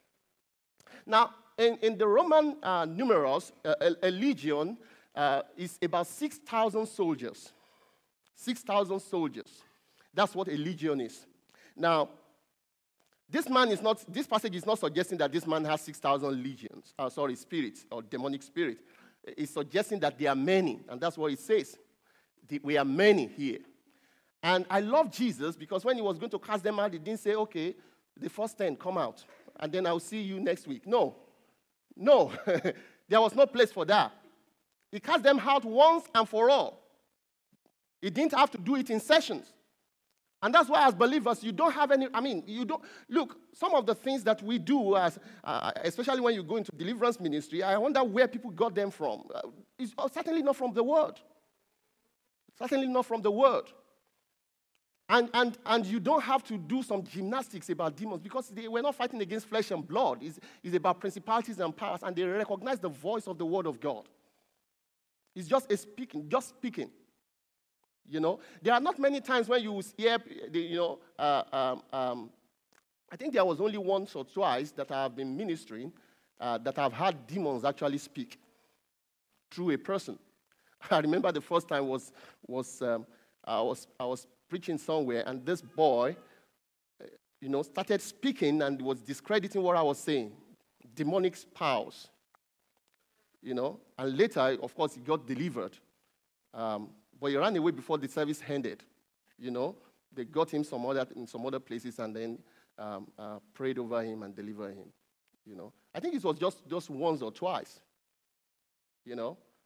Now, in, in the Roman uh, numerals, uh, a, a legion uh, is about six thousand soldiers. six thousand soldiers. That's what a legion is. Now, this man is not, this passage is not suggesting that this man has six thousand legions, uh, sorry, spirits or demonic spirit. It's suggesting that there are many, and that's what it says. We are many here. And I love Jesus because when he was going to cast them out, he didn't say, okay, the first ten, come out, and then I'll see you next week. No. No. There was no place for that. He cast them out once and for all. He didn't have to do it in sessions. And that's why as believers, you don't have any, I mean, you don't, look, some of the things that we do, as, uh, especially when you go into deliverance ministry, I wonder where people got them from. Uh, it's certainly not from the Word. Certainly not from the Word. And, and, and you don't have to do some gymnastics about demons because they, we're not fighting against flesh and blood. It's, it's about principalities and powers, and they recognize the voice of the Word of God. It's just a speaking, just speaking. You know, there are not many times when you hear, you know, uh, um, um, I think there was only once or twice that I have been ministering uh, that I've had demons actually speak through a person. I remember the first time was was um, I was I was preaching somewhere, and this boy, you know, started speaking and was discrediting what I was saying, demonic powers. You know, and later, of course, he got delivered. Um, But he ran away before the service ended. You know, they got him some other in some other places and then um, uh, prayed over him and delivered him. You know, I think it was just, just once or twice. You know,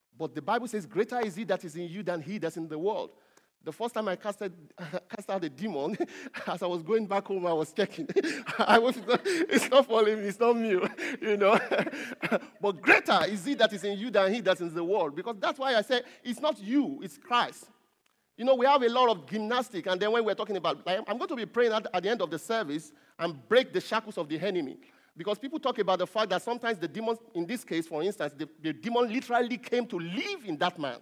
But the Bible says, greater is he that is in you than he that's in the world. The first time I casted, cast out a demon, as I was going back home, I was checking. I was, it's not falling, it's not me, you know. But greater is he that is in you than he that's in the world. Because that's why I say it's not you, it's Christ. You know, we have a lot of gymnastics, and then when we're talking about, like, I'm going to be praying at, at the end of the service and break the shackles of the enemy. Because people talk about the fact that sometimes the demons, in this case, for instance, the, the demon literally came to live in that man.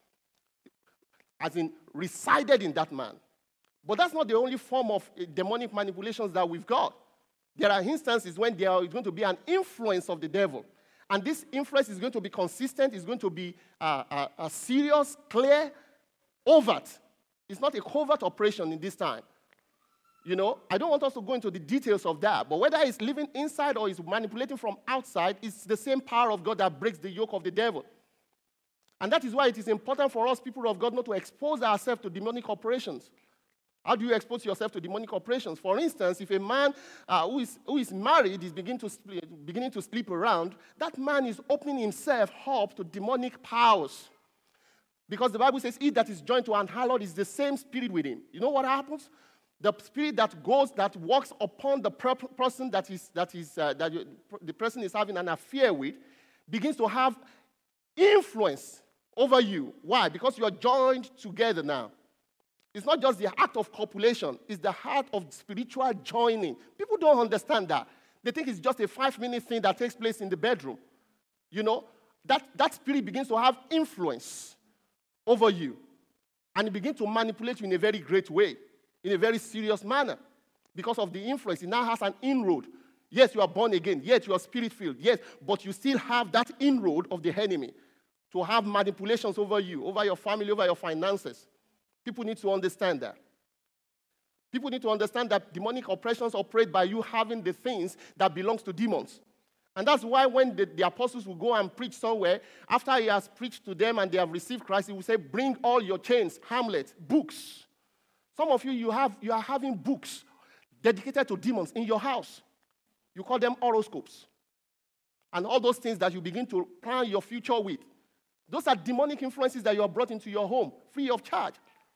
As in, resided in that man. But that's not the only form of uh, demonic manipulations that we've got. There are instances when there is going to be an influence of the devil. And this influence is going to be consistent, it's going to be uh, uh, uh, serious, clear, overt. It's not a covert operation in this time. You know, I don't want us to go into the details of that. But whether it's living inside or it's manipulating from outside, it's the same power of God that breaks the yoke of the devil. And that is why it is important for us, people of God, not to expose ourselves to demonic operations. How do you expose yourself to demonic operations? For instance, if a man uh, who, is, who is married is beginning to, sleep, beginning to sleep around, that man is opening himself up to demonic powers. Because the Bible says, he that is joined to an harlot is the same spirit with him. You know what happens? The spirit that goes, that walks upon the per- person that, is, that, is, uh, that you, the person is having an affair with, begins to have influence over you. Why? Because you are joined together now. It's not just the act of copulation, it's the act of spiritual joining. People don't understand that. They think it's just a five-minute thing that takes place in the bedroom. You know, that, that spirit begins to have influence over you. And it begins to manipulate you in a very great way, in a very serious manner. Because of the influence, it now has an inroad. Yes, you are born again. Yes, you are spirit-filled. Yes, but you still have that inroad of the enemy to have manipulations over you, over your family, over your finances. People need to understand that. People need to understand that demonic oppressions operate by you having the things that belongs to demons. And that's why when the, the apostles will go and preach somewhere, after he has preached to them and they have received Christ, he will say, bring all your chains, Hamlet, books. Some of you, you, have, you are having books dedicated to demons in your house. You call them horoscopes. And all those things that you begin to plan your future with. Those are demonic influences that you have brought into your home, free of charge.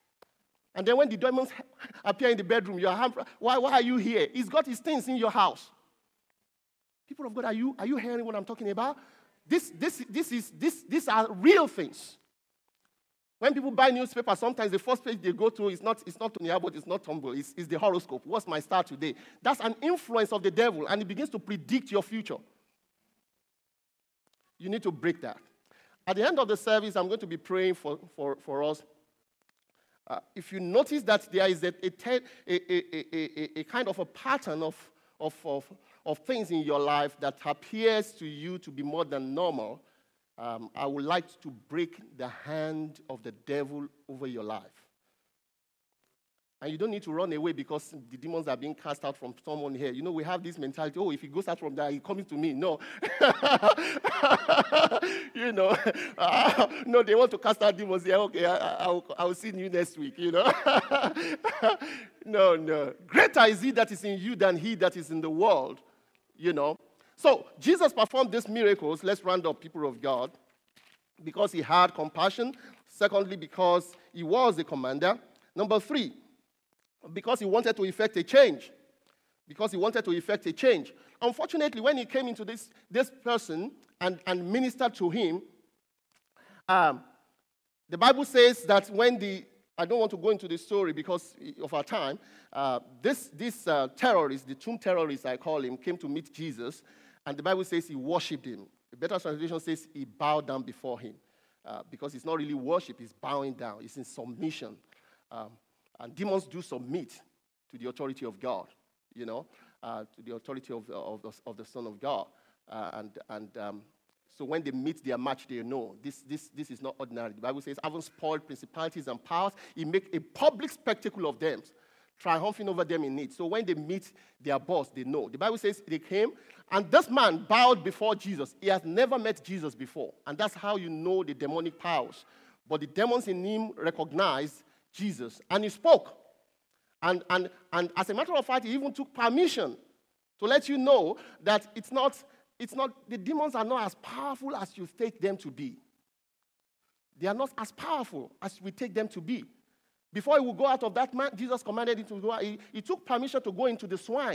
And then when the demons appear in the bedroom, you are, why, why are you here? He's got his things in your house. People of God, are you, are you hearing what I'm talking about? This, this, this is, this, these are real things. When people buy newspapers, sometimes the first page they go to is not, it's not Tony Abbott, it's not Tumble, it's, it's the horoscope. What's my star today? That's an influence of the devil, and it begins to predict your future. You need to break that. At the end of the service, I'm going to be praying for, for, for us. Uh, if you notice that there is a, a, a, a, a, a kind of a pattern of, of, of, of things in your life that appears to you to be more than normal, um, I would like to break the hand of the devil over your life. And you don't need to run away because the demons are being cast out from someone here. You know, we have this mentality, oh, if he goes out from there, he's coming to me. No. you know, uh, no, they want to cast out demons here. Okay, I, I, I'll, I'll see you next week, you know. no, no. Greater is he that is in you than he that is in the world, you know. So, Jesus performed these miracles, let's round up, people of God, because he had compassion. Secondly, because he was the commander. Number three, because he wanted to effect a change. Because he wanted to effect a change. Unfortunately, when he came into this, this person and, and ministered to him, um, the Bible says that when the, I don't want to go into the story because of our time, uh, this, this uh, terrorist, the tomb terrorist I call him, came to meet Jesus, and the Bible says he worshipped him. The better translation says he bowed down before him. Uh, because it's not really worship, it's bowing down, it's in submission. Um, And demons do submit to the authority of God, you know, uh, to the authority of the, of the, of the Son of God. Uh, and and um, so when they meet their match, they know this, this, this is not ordinary. The Bible says, having spoiled principalities and powers, he make a public spectacle of them, triumphing over them in it. So when they meet their boss, they know. The Bible says they came, and this man bowed before Jesus. He has never met Jesus before. And that's how you know the demonic powers. But the demons in him recognized Jesus, and he spoke. And, and, and as a matter of fact, he even took permission to let you know that it's not, it's not, the demons are not as powerful as you take them to be. They are not as powerful as we take them to be. Before he would go out of that man, Jesus commanded him to go out. He, he took permission to go into the swine.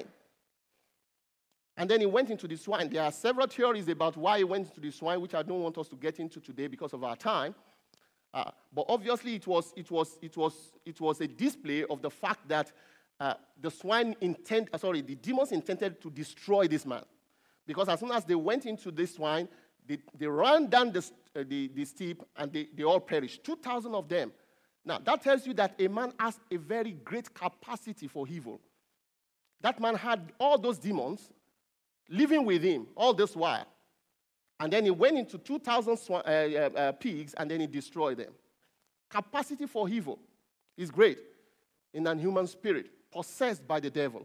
And then he went into the swine. There are several theories about why he went into the swine, which I don't want us to get into today because of our time. Uh, but obviously, it was, it, was, it, was, it was a display of the fact that uh, the swine intend, uh, sorry, the demons intended to destroy this man. Because as soon as they went into this swine, they, they ran down the, uh, the, the steep and they, they all perished. two thousand of them. Now, that tells you that a man has a very great capacity for evil. That man had all those demons living with him all this while. And then he went into two thousand sw- uh, uh, uh, pigs, and then he destroyed them. Capacity for evil is great in an human spirit, possessed by the devil.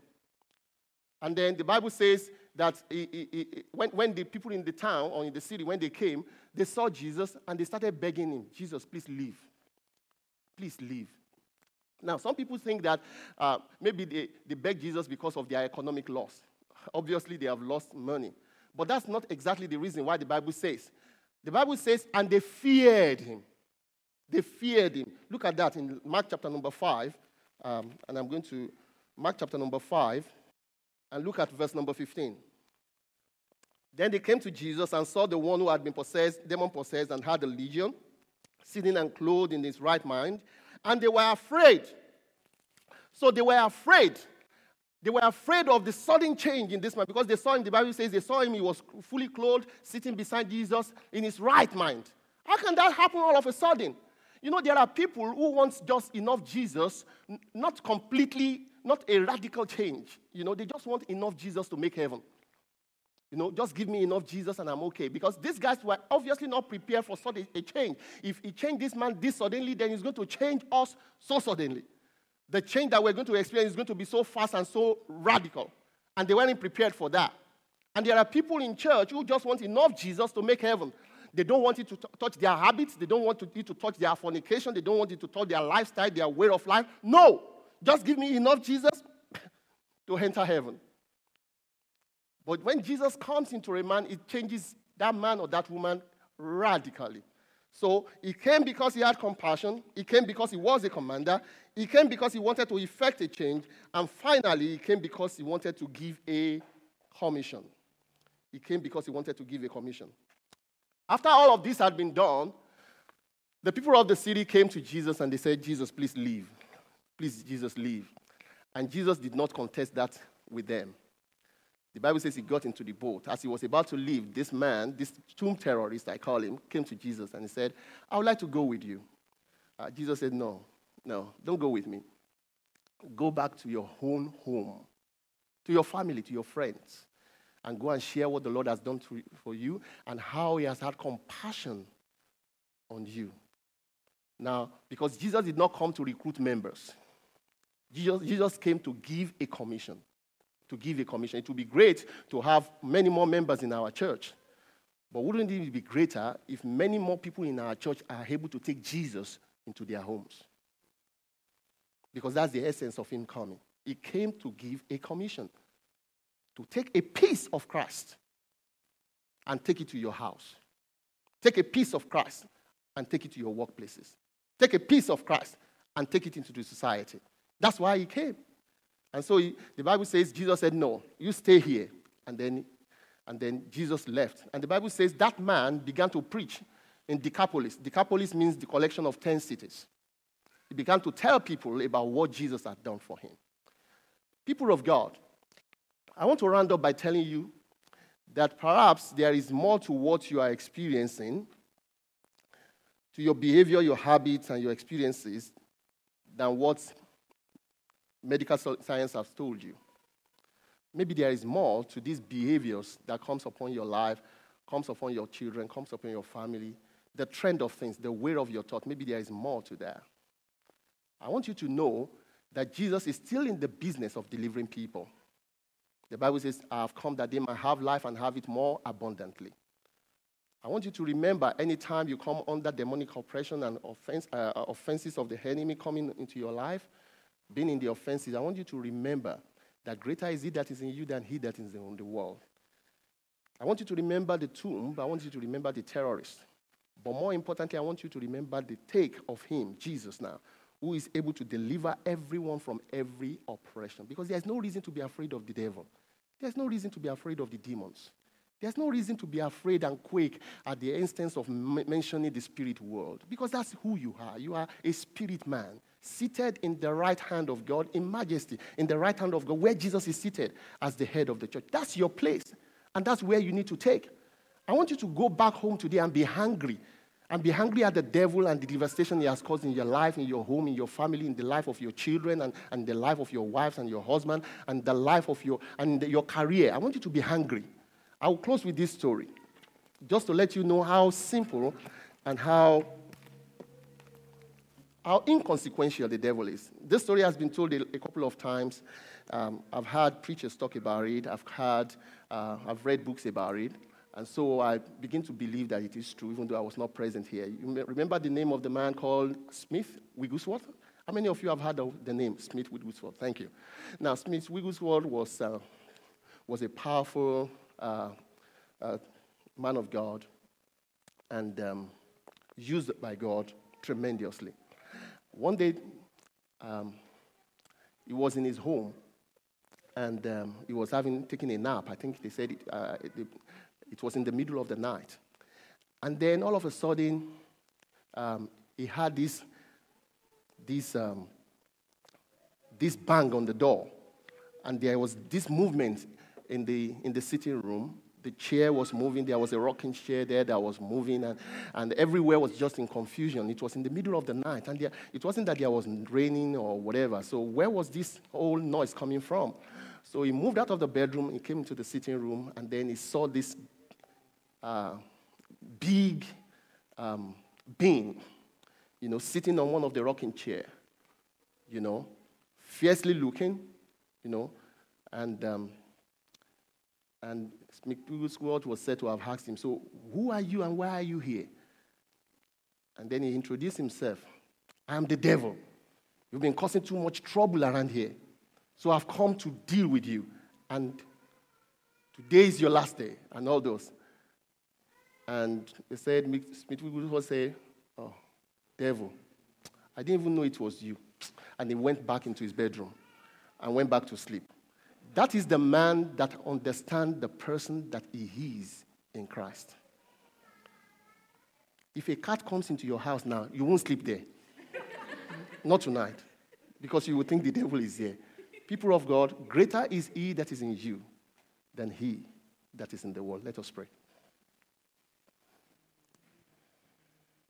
And then the Bible says that he, he, he, when, when the people in the town or in the city, when they came, they saw Jesus, and they started begging him, Jesus, please leave. Please leave. Now, some people think that uh, maybe they, they beg Jesus because of their economic loss. Obviously, they have lost money. But that's not exactly the reason why the Bible says. The Bible says, and they feared him. They feared him. Look at that in Mark chapter number five. Um, and I'm going to Mark chapter number five. And look at verse number fifteen. Then they came to Jesus and saw the one who had been possessed, demon-possessed, and had a legion, sitting and clothed in his right mind. And they were afraid. So they were afraid. They were afraid of the sudden change in this man because they saw him, the Bible says, they saw him, he was fully clothed, sitting beside Jesus in his right mind. How can that happen all of a sudden? You know, there are people who want just enough Jesus, not completely, not a radical change. You know, they just want enough Jesus to make heaven. You know, just give me enough Jesus and I'm okay. Because these guys were obviously not prepared for such a change. If he changed this man this suddenly, then he's going to change us so suddenly. The change that we're going to experience is going to be so fast and so radical. And they weren't prepared for that. And there are people in church who just want enough Jesus to make heaven. They don't want it to t- touch their habits. They don't want to, it to touch their fornication. They don't want it to touch their lifestyle, their way of life. No! Just give me enough Jesus to enter heaven. But when Jesus comes into a man, it changes that man or that woman radically. So he came because he had compassion. He came because he was a commander. He came because he wanted to effect a change. And finally, he came because he wanted to give a commission. He came because he wanted to give a commission. After all of this had been done, the people of the city came to Jesus and they said, Jesus, please leave. Please, Jesus, leave. And Jesus did not contest that with them. The Bible says he got into the boat. As he was about to leave, this man, this tomb terrorist, I call him, came to Jesus and he said, I would like to go with you. Uh, Jesus said, no, no, don't go with me. Go back to your own home, to your family, to your friends, and go and share what the Lord has done to, for you and how he has had compassion on you. Now, because Jesus did not come to recruit members. Jesus, Jesus came to give a commission. To give a commission. It would be great to have many more members in our church. But wouldn't it be greater if many more people in our church are able to take Jesus into their homes? Because that's the essence of him coming. He came to give a commission. To take a piece of Christ and take it to your house. Take a piece of Christ and take it to your workplaces. Take a piece of Christ and take it into the society. That's why he came. And so he, the Bible says, Jesus said, no, you stay here. And then, and then Jesus left. And the Bible says that man began to preach in Decapolis. Decapolis means the collection of ten cities. He began to tell people about what Jesus had done for him. People of God, I want to round up by telling you that perhaps there is more to what you are experiencing, to your behavior, your habits, and your experiences than what medical science has told you. Maybe there is more to these behaviors that comes upon your life, comes upon your children, comes upon your family, the trend of things, the way of your thought. Maybe there is more to that. I want you to know that Jesus is still in the business of delivering people. The Bible says, I have come that they might have life and have it more abundantly. I want you to remember anytime you come under demonic oppression and offense, uh, offenses of the enemy coming into your life, being in the offenses, I want you to remember that greater is he that is in you than he that is in the world. I want you to remember the tomb, but I want you to remember the terrorists. But more importantly, I want you to remember the take of him, Jesus now, who is able to deliver everyone from every oppression. Because there's no reason to be afraid of the devil. There's no reason to be afraid of the demons. There's no reason to be afraid and quake at the instance of m- mentioning the spirit world. Because that's who you are. You are a spirit man, seated in the right hand of God, in majesty, in the right hand of God, where Jesus is seated as the head of the church. That's your place. And that's where you need to take. I want you to go back home today and be hungry. And be hungry at the devil and the devastation he has caused in your life, in your home, in your family, in the life of your children, and, and the life of your wives and your husband, and the life of your, and your career. I want you to be hungry. I will close with this story, just to let you know how simple and how, how inconsequential the devil is. This story has been told a, a couple of times. Um, I've heard preachers talk about it. I've heard, uh, I've read books about it. And so I begin to believe that it is true, even though I was not present here. You remember the name of the man called Smith Wigglesworth? How many of you have heard of the name Smith Wigglesworth? Thank you. Now, Smith Wigglesworth was, uh, was a powerful uh, uh, man of God and um, used by God tremendously. One day, um, he was in his home, and um, he was having taken a nap. I think they said it, uh, it, it was in the middle of the night. And then all of a sudden, um, he had this, this, um, this bang on the door. And there was this movement in the, in the sitting room. The chair was moving. There was a rocking chair there that was moving. And, and everywhere was just in confusion. It was in the middle of the night. And there, it wasn't that there was raining or whatever. So where was this whole noise coming from? So he moved out of the bedroom. He came into the sitting room. And then he saw this Uh, big um, being, you know, sitting on one of the rocking chair, you know, fiercely looking, you know, and um, and Smith Wigglesworth was said to have asked him, "So who are you and why are you here?" And then he introduced himself. "I am the devil. You've been causing too much trouble around here, so I've come to deal with you. And today is your last day," and all those. And he said, Smith Wigglesworth said, "Oh, devil, I didn't even know it was you." And he went back into his bedroom and went back to sleep. That is the man that understands the person that he is in Christ. If a cat comes into your house now, you won't sleep there. Not tonight, because you will think the devil is here. People of God, greater is he that is in you than he that is in the world. Let us pray.